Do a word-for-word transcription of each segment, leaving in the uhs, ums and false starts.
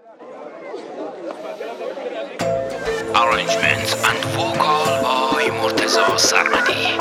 Arrangement and vocal by مرتضی سرمدی.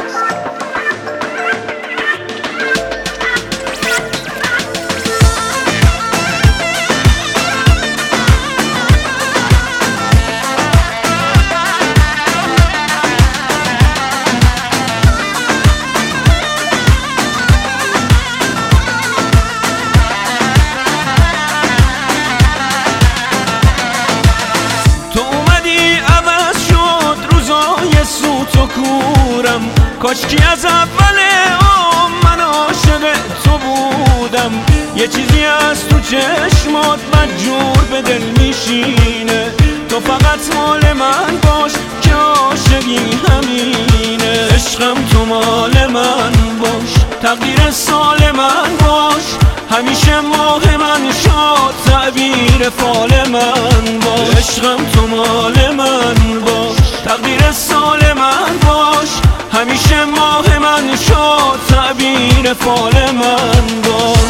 کاشکی از اول عمر من عاشق تو بودم، یه چیزی از تو چشمات مجبور به دل میشینه، تو فقط مال من باش که عاشقی همینه. عشقم تو مال من باش، تقدیر سال من باش، همیشه ماه من شد تعبیر فال من باش. عشقم تو مال من باش، تقدیر سال من باش، همیشه ماه من شد تعبیر فال من باش.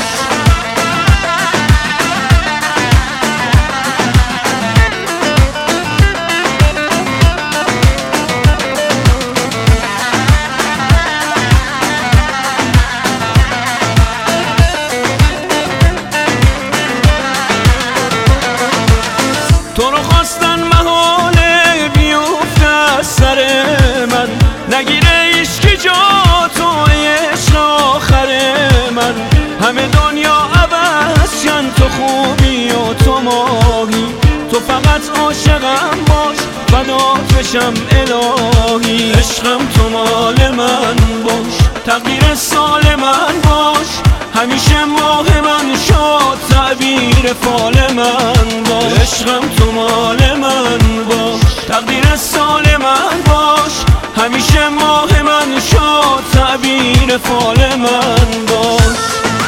تو رو خواستن محاله بیفته از سر من، نگیره عشقی جا تو عشق آخر من. همه دنیا عوض شن، تو خوبی و تو ماهی، تو فقط عاشقم باش فدات بشم الهی. عشقم تو مال من باش، تقدیر سال من باش، همیشه ماه من شد تعبیر فال من باش. عشقم تو مال من باش، تقدیر سال من باش، همیشه ماه من شد تعبیر فال من باش.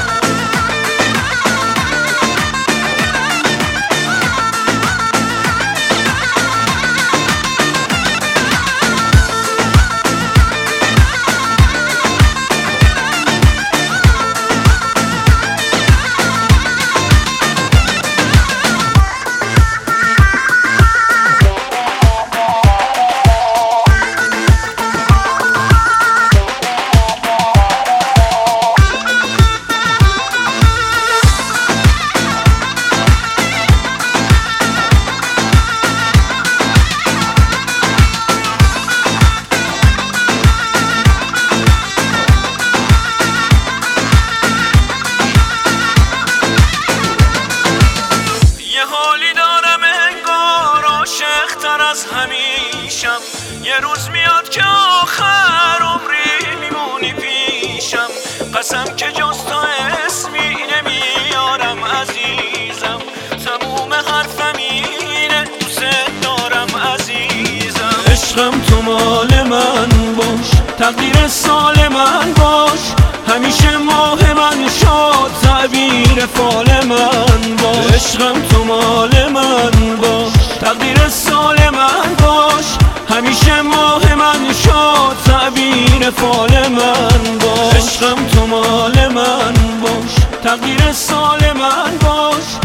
از همیشم یه روز میاد که آخر عمری میمونی پیشم، قسم که جز تو اسمی نمیارم عزیزم، تموم حرفم اینه دوست دارم عزیزم. عشقم تو مال من باش، تقدیر سال من باش، همیشه ماه من شد تعبیر فال من باش. عشقم تو مال من باش، تقدیر سال من باش، همیشه ماه من شد تعبیر فال من باش. عشقم تو مال من باش، تقدیر سال من باش،